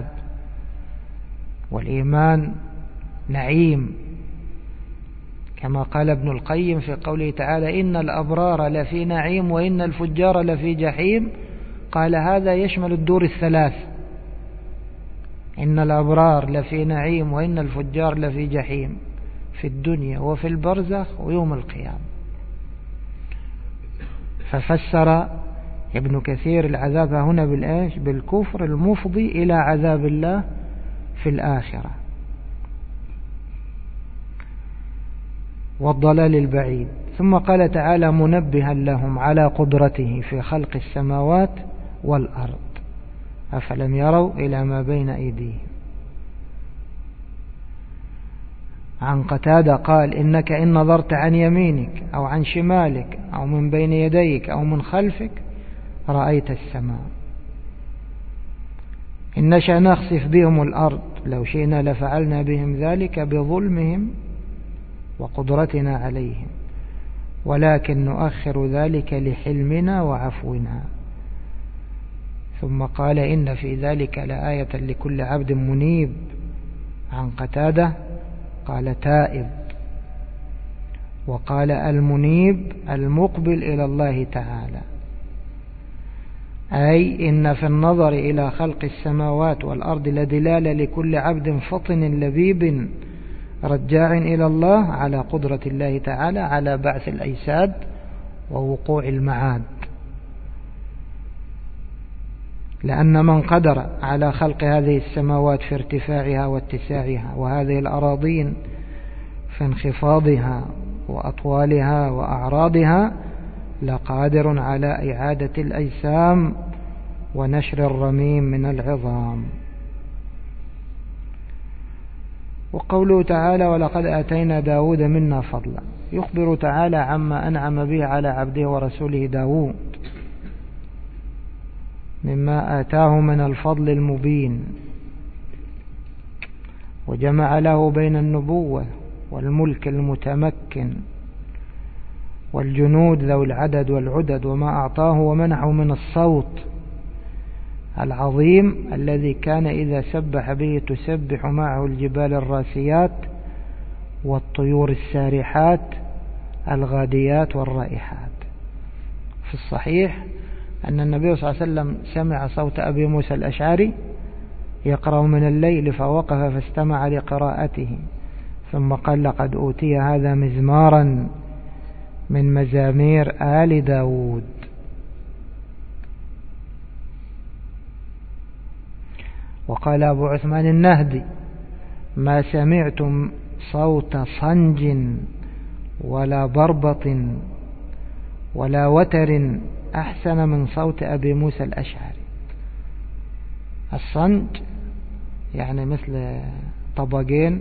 والإيمان نعيم، كما قال ابن القيم في قوله تعالى: إن الأبرار لفي نعيم وإن الفجار لفي جحيم. قال هذا يشمل الدور الثلاث، إن الأبرار لفي نعيم وإن الفجار لفي جحيم، في الدنيا وفي البرزخ ويوم القيامة. ففسر ابن كثير العذاب هنا بالإيش؟ بالكفر المفضي إلى عذاب الله في الآخرة، والضلال البعيد. ثم قال تعالى منبها لهم على قدرته في خلق السماوات والأرض أفلم يروا إلى ما بين أيديهم. عن قتادة قال: إنك إن نظرت عن يمينك أو عن شمالك أو من بين يديك أو من خلفك رأيت السماء. إن نشأ نخسف بهم الأرض لو شئنا لفعلنا بهم ذلك بظلمهم وقدرتنا عليهم ولكن نؤخر ذلك لحلمنا وعفونا. ثم قال: إن في ذلك لآية لكل عبد منيب. عن قتادة قال: تائب. وقال: المنيب المقبل إلى الله تعالى، أي إن في النظر إلى خلق السماوات والأرض لدلالة لكل عبد فطن لبيب رجاع إلى الله على قدرة الله تعالى على بعث الأجساد ووقوع المعاد، لأن من قدر على خلق هذه السماوات في ارتفاعها واتساعها، وهذه الأراضين في انخفاضها وأطوالها وأعراضها، لقادر على إعادة الأجسام ونشر الرميم من العظام. وقوله تعالى: ولقد آتينا داود منا فضلا، يخبر تعالى عما أنعم به على عبده ورسوله داود مما آتاه من الفضل المبين، وجمع له بين النبوة والملك المتمكن والجنود ذوي العدد والعدد، وما أعطاه ومنحه من الصوت العظيم الذي كان إذا سبح به تسبح معه الجبال الراسيات والطيور السارحات الغاديات والرائحات. في الصحيح أن النبي صلى الله عليه وسلم سمع صوت أبي موسى الأشعري يقرأ من الليل فوقف فاستمع لقراءته، ثم قال: لقد أوتي هذا مزمارا من مزامير آل داود. وقال أبو عثمان النهدي: ما سمعتم صوت صنج ولا بربط ولا وتر أحسن من صوت أبي موسى الأشعري. الصنج يعني مثل طبقين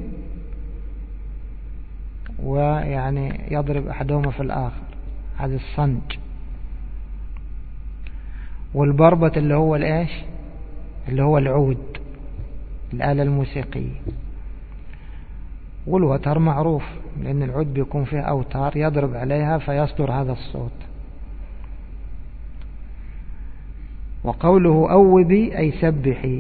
ويعني يضرب أحدهما في الآخر، هذا الصنج. والبربط اللي هو الإيش؟ اللي هو العود، الآلة الموسيقية. والوتر معروف لأن العود بيكون فيه أوتار يضرب عليها فيصدر هذا الصوت. وقوله أوبي أي سبحي.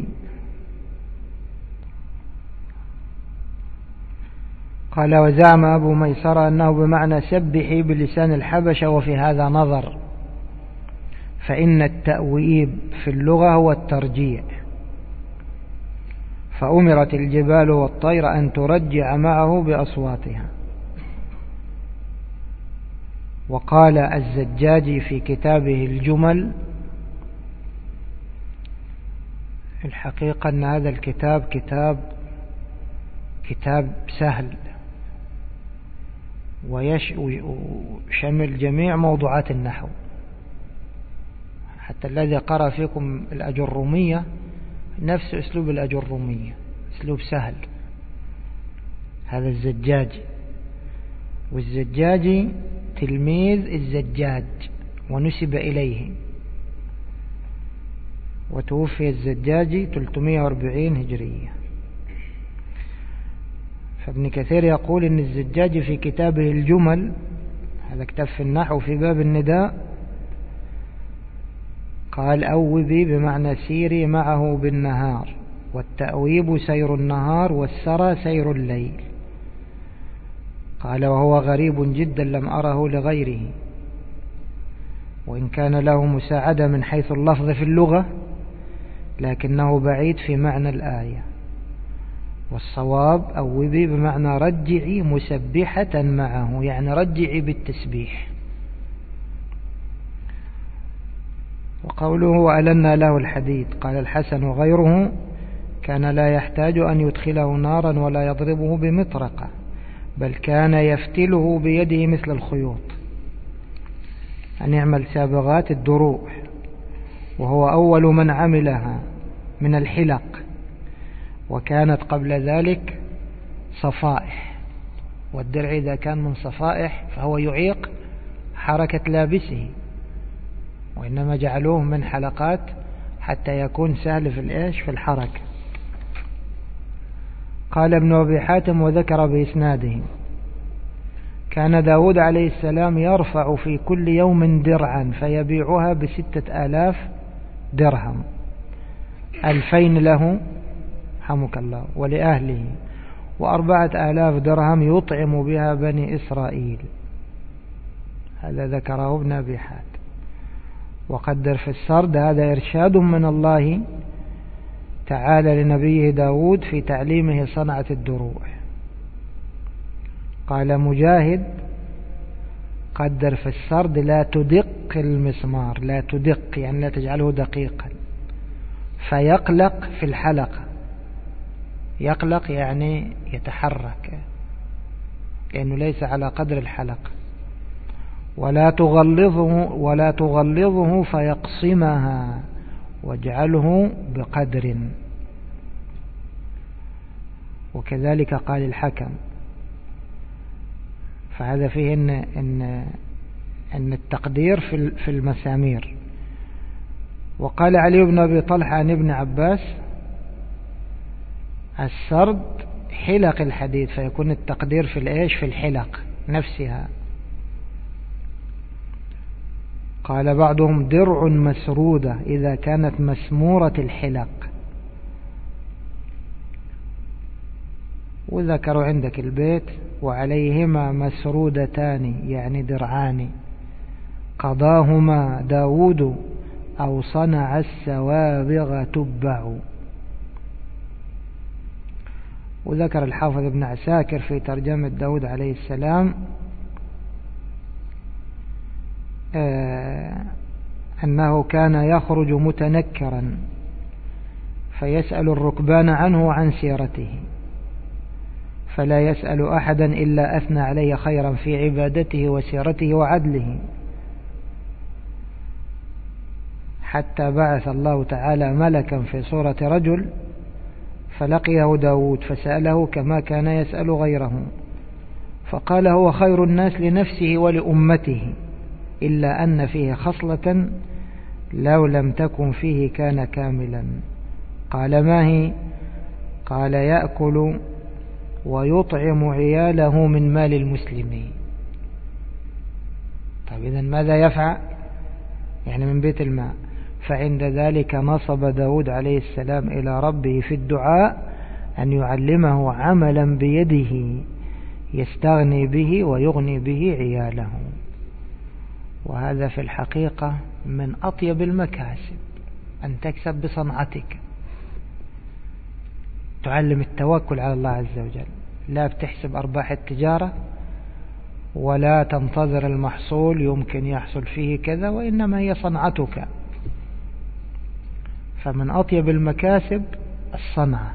قال: وزعم أبو ميسرة أنه بمعنى سبحي بلسان الحبشة، وفي هذا نظر، فإن التأويب في اللغة هو الترجيع، فأمرت الجبال والطير أن ترجع معه بأصواتها. وقال الزجاجي في كتابه الجمل: الحقيقة أن هذا الكتاب كتاب كتاب سهل ويشمل جميع موضوعات النحو، حتى الذي قرأ فيكم الأجرمية نفس أسلوب الأجرمية، أسلوب سهل. هذا الزجاجي، والزجاجي تلميذ الزجاج ونسب إليه، وتوفي الزجاجي ثلاثمائة وأربعين هجرية. فابن كثير يقول إن الزجاجي في كتابه الجمل، هذا كتاب في النحو في باب النداء، قال أوبي بمعنى سيري معه بالنهار، والتأويب سير النهار والسرى سير الليل. قال وهو غريب جدا لم أره لغيره، وإن كان له مساعدة من حيث اللفظ في اللغة لكنه بعيد في معنى الآية. والصواب أوبي بمعنى رجعي مسبحة معه، يعني رجعي بالتسبيح. وقوله وألنا له الحديد، قال الحسن وغيره كان لا يحتاج أن يدخله نارا ولا يضربه بمطرقة، بل كان يفتله بيده مثل الخيوط، أن يعمل سابغات الدروع، وهو أول من عملها من الحلق، وكانت قبل ذلك صفائح، والدرع إذا كان من صفائح فهو يعيق حركة لابسه، وإنما جعلوه من حلقات حتى يكون سهل في الإيش في الحركة. قال ابن أبي حاتم وذكر بإسناده كان داود عليه السلام يرفع في كل يوم درعا فيبيعها بستة آلاف درهم، ألفين له حمك الله ولأهله، وأربعة آلاف درهم يطعم بها بني إسرائيل. هذا ذكره ابن أبي حاتم. وقدر في السرد هذا إرشاد من الله تعالى لنبيه داود في تعليمه صنعة الدروع. قال مجاهد قدر في السرد لا تدق المسمار، لا تدق يعني لا تجعله دقيقا، فيقلق في الحلقة، يقلق يعني يتحرك لأنه ليس على قدر الحلقة، ولا تغلظه ولا تغلظه فيقصمها، واجعله بقدر. وكذلك قال الحكم. فهذا فيه إن, إن, إن التقدير في في المسامير. وقال علي بن أبي طلحة عن ابن عباس السرد حلق الحديد، فيكون التقدير في الإيش في الحلق نفسها. قال بعضهم درع مسرودة إذا كانت مسمورة الحلق. وذكروا عندك البيت وعليهما مسرودتان يعني درعان قضاهما داود أو صنع السوابغ تبع. وذكر الحافظ ابن عساكر في ترجمة داود عليه السلام آه أنه كان يخرج متنكرا فيسأل الركبان عنه وعن سيرته، فلا يسأل أحدا إلا أثنى عليه خيرا في عبادته وسيرته وعدله، حتى بعث الله تعالى ملكا في صورة رجل فلقيه داود فسأله كما كان يسأل غيره، فقال هو خير الناس لنفسه ولأمته، إلا أن فيه خصلة لو لم تكن فيه كان كاملا. قال ما هي؟ قال يأكل ويطعم عياله من مال المسلمين. طيب إذن ماذا يفعل؟ يعني من بيت الماء. فعند ذلك نصب داود عليه السلام إلى ربه في الدعاء أن يعلمه عملا بيده يستغني به ويغني به عياله. وهذا في الحقيقة من أطيب المكاسب، أن تكسب بصنعتك، تعلم التوكل على الله عز وجل، لا بتحسب أرباح التجارة ولا تنتظر المحصول يمكن يحصل فيه كذا، وإنما هي صنعتك. فمن أطيب المكاسب الصنعة.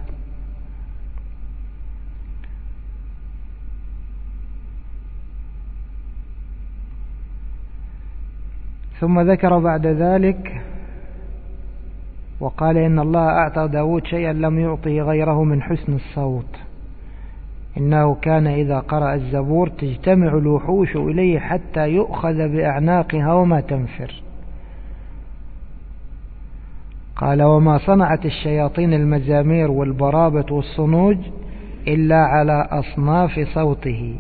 ثم ذكر بعد ذلك وقال إن الله أعطى داود شيئا لم يعطه غيره من حسن الصوت، إنه كان إذا قرأ الزبور تجتمع الوحوش إليه حتى يؤخذ بأعناقها وما تنفر. قال وما صنعت الشياطين المزامير والبرابة والصنوج إلا على أصناف صوته،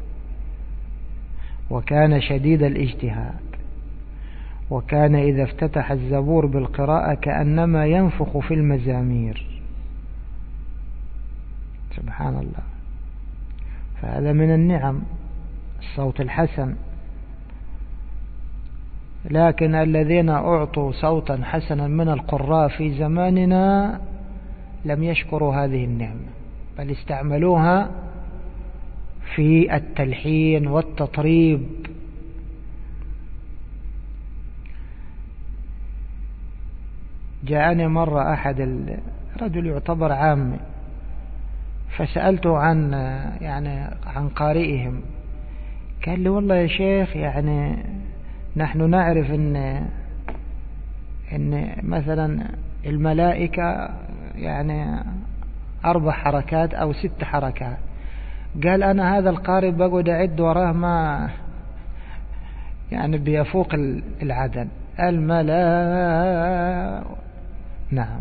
وكان شديد الاجتهاد، وكان إذا افتتح الزبور بالقراءة كأنما ينفخ في المزامير. سبحان الله. فهذا من النعم الصوت الحسن. لكن الذين أعطوا صوتا حسنا من القراء في زماننا لم يشكروا هذه النعمة، بل استعملوها في التلحين والتطريب. جاءني مرة أحد الرجل يعتبر عامي، فسألته عن يعني عن قارئهم، قال لي والله يا شيخ يعني نحن نعرف ان ان مثلا الملائكة يعني اربع حركات او ست حركات. قال انا هذا القارئ بقعد اعد وراه ما يعني بيفوق العدد. الملا نعم.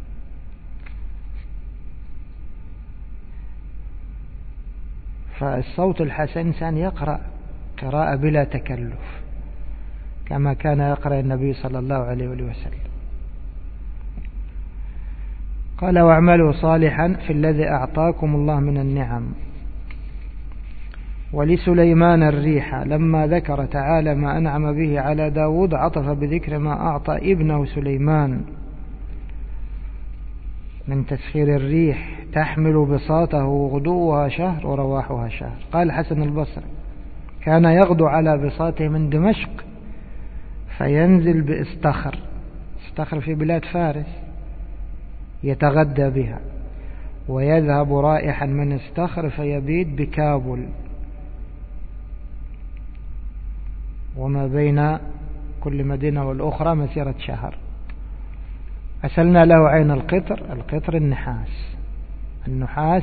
فالصوت الحسن إنسان يقرأ قراءة بلا تكلف كما كان يقرأ النبي صلى الله عليه وسلم. قال واعملوا صالحا في الذي أعطاكم الله من النعم. ولسليمان الريح لما ذكر تعالى ما أنعم به على داود عطف بذكر ما أعطى ابنه سليمان من تسخير الريح تحمل بساطه غدوها شهر ورواحها شهر. قال حسن البصري كان يغدو على بساطه من دمشق فينزل باستخر، استخر في بلاد فارس، يتغدى بها، ويذهب رائحا من استخر فيبيت بكابل، وما بين كل مدينة والأخرى مسيرة شهر. أسلنا له عين القطر، القطر النحاس، النحاس.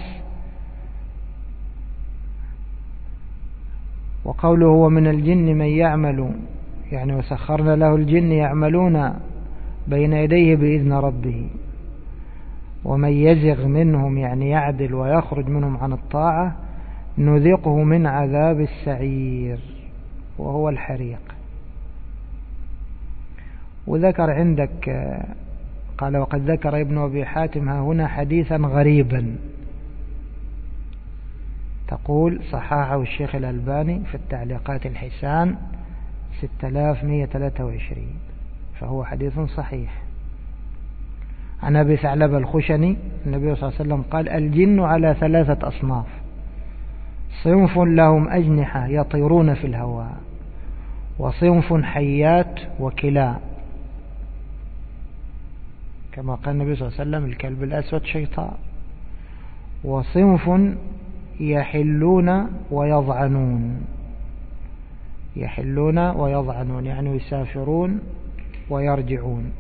وقوله هو من الجن من يعمل، يعني وسخرنا له الجن يعملون بين يديه بإذن ربه، ومن يزغ منهم يعني يعدل ويخرج منهم عن الطاعة نذقه من عذاب السعير وهو الحريق. وذكر عندك قال وقد ذكر ابن أبي حاتم ها هنا حديثا غريبا، تقول صححه الشيخ الألباني في التعليقات الحسان ستة آلاف ومئة وثلاثة وعشرين، فهو حديث صحيح. عن أبي ثعلبة الخشني النبي صلى الله عليه وسلم قال الجن على ثلاثة أصناف، صنف لهم أجنحة يطيرون في الهواء، وصنف حيات وكلاء، كما قال النبي صلى الله عليه وسلم الكلب الأسود شيطان، وصنف يحلون ويضعنون، يحلون ويضعنون يعني يسافرون ويرجعون.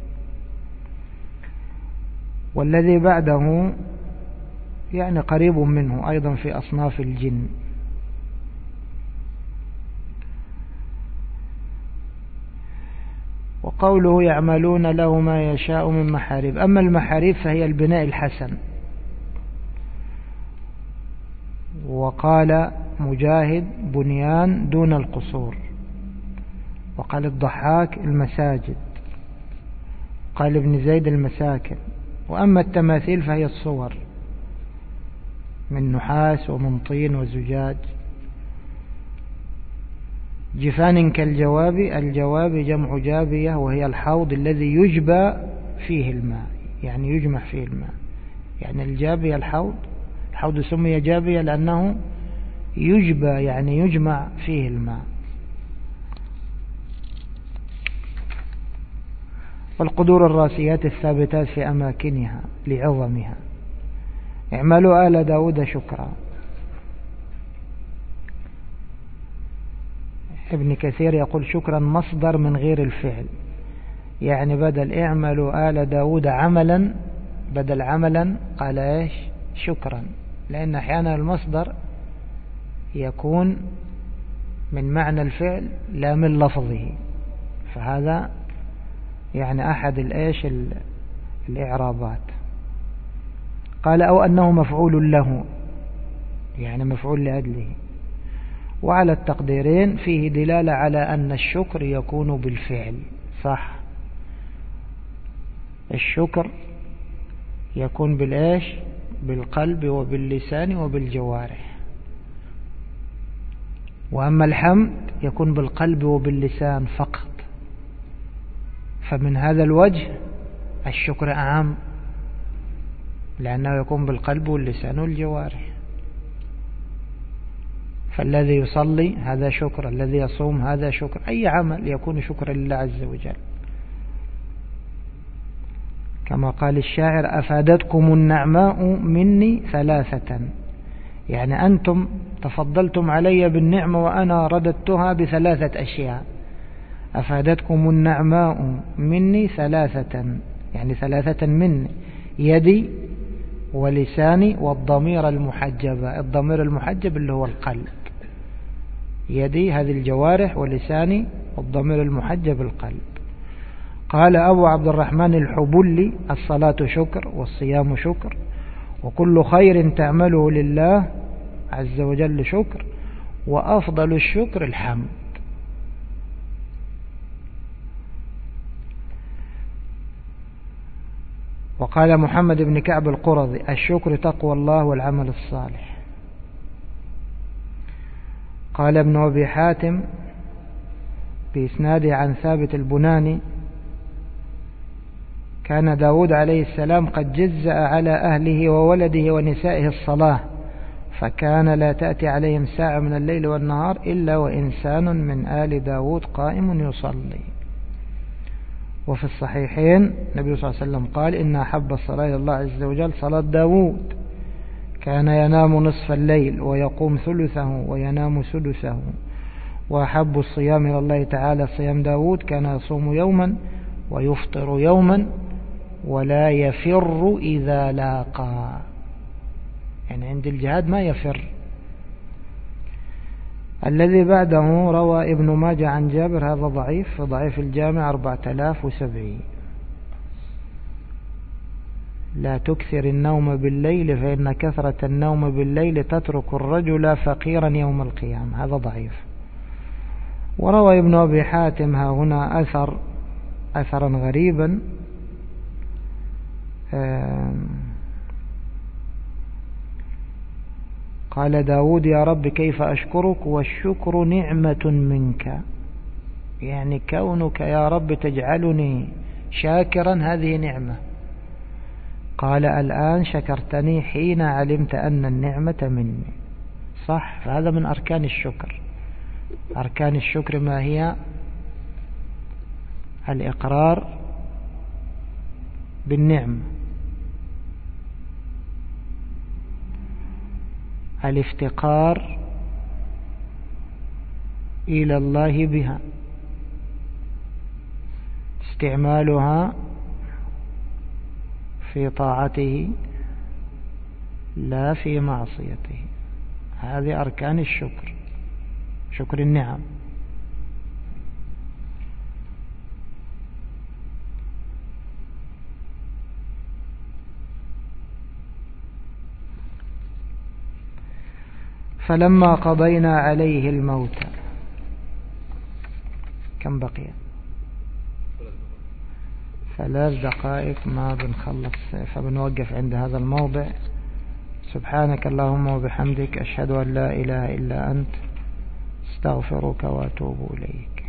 والذي بعده يعني قريب منه أيضا في أصناف الجن. وقوله يعملون له ما يشاء من محاريب. أما المحاريب فهي البناء الحسن. وقال مجاهد بنيان دون القصور، وقال الضحاك المساجد، قال ابن زيد المساكن. وأما التماثيل فهي الصور من نحاس ومن طين وزجاج. جفان كالجواب، الجواب جمع جابية وهي الحوض الذي يجبى فيه الماء، يعني يجمع فيه الماء، يعني الجابية الحوض، الحوض سمي جابية لأنه يجبى يعني يجمع فيه الماء. والقدور الراسيات الثابتات في أماكنها لعظمها. اعملوا آل داود شكرا. ابن كثير يقول شكرا مصدر من غير الفعل، يعني بدل اعملوا آل داود عملا، بدل عملا قال ايش شكرا، لأن أحيانا المصدر يكون من معنى الفعل لا من لفظه، فهذا يعني أحد الإيش الإعرابات. قال أو أنه مفعول له، يعني مفعول لأجله. وعلى التقديرين فيه دلالة على أن الشكر يكون بالفعل، صح، الشكر يكون بالإيش بالقلب وباللسان وبالجوارح، وأما الحمد يكون بالقلب وباللسان فقط. فمن هذا الوجه الشكر أعم، لأنه يكون بالقلب واللسان والجوارح. فالذي يصلي هذا شكر، الذي يصوم هذا شكر، أي عمل يكون شكرا لله عز وجل. كما قال الشاعر أفادتكم النعماء مني ثلاثة، يعني أنتم تفضلتم علي بالنعمة وأنا رددتها بثلاثة أشياء. أفادتكم النعماء مني ثلاثة، يعني ثلاثة مني، يدي ولساني والضمير المحجب. الضمير المحجب اللي هو القلب، يدي هذه الجوارح، ولساني والضمير المحجب القلب. قال أبو عبد الرحمن الحبلي الصلاة شكر والصيام شكر وكل خير تعمله لله عز وجل شكر، وأفضل الشكر الحمد. وقال محمد بن كعب القرظي الشكر تقوى الله والعمل الصالح. قال ابن أبي حاتم بإسناده عن ثابت البناني كان داود عليه السلام قد جزأ على أهله وولده ونسائه الصلاة، فكان لا تأتي عليهم ساعة من الليل والنهار إلا وإنسان من آل داود قائم يصلي. وفي الصحيحين النبي صلى الله عليه وسلم قال إن أحب الصلاة إلى الله عز وجل صلاة داود، كان ينام نصف الليل ويقوم ثلثه وينام سدسه. وأحب الصيام إلى الله تعالى صيام داود، كان يصوم يوما ويفطر يوما ولا يفر إذا لاقى، يعني عند الجهاد ما يفر. الذي بعده روى ابن ماجه عن جابر، هذا ضعيف، في ضعيف الجامع أربعة آلاف وسبعين. لا تكثر النوم بالليل فإن كثرة النوم بالليل تترك الرجل فقيرا يوم القيامة، هذا ضعيف. وروى ابن أبي حاتم ها هنا أثر أثرا غريبا، قال داود يا رب كيف أشكرك والشكر نعمة منك، يعني كونك يا رب تجعلني شاكرا هذه نعمة. قال الآن شكرتني حين علمت أن النعمة مني، صح، فهذا من أركان الشكر. أركان الشكر ما هي؟ الإقرار بالنعمة، الافتقار إلى الله بها، استعمالها في طاعته لا في معصيته. هذه أركان الشكر، شكر النعم. فلما قضينا عليه الموت، كم بقي؟ ثلاث دقائق ما بنخلص، فبنوقف عند هذا الموضع. سبحانك اللهم وبحمدك أشهد أن لا إله إلا أنت استغفرك وأتوب إليك.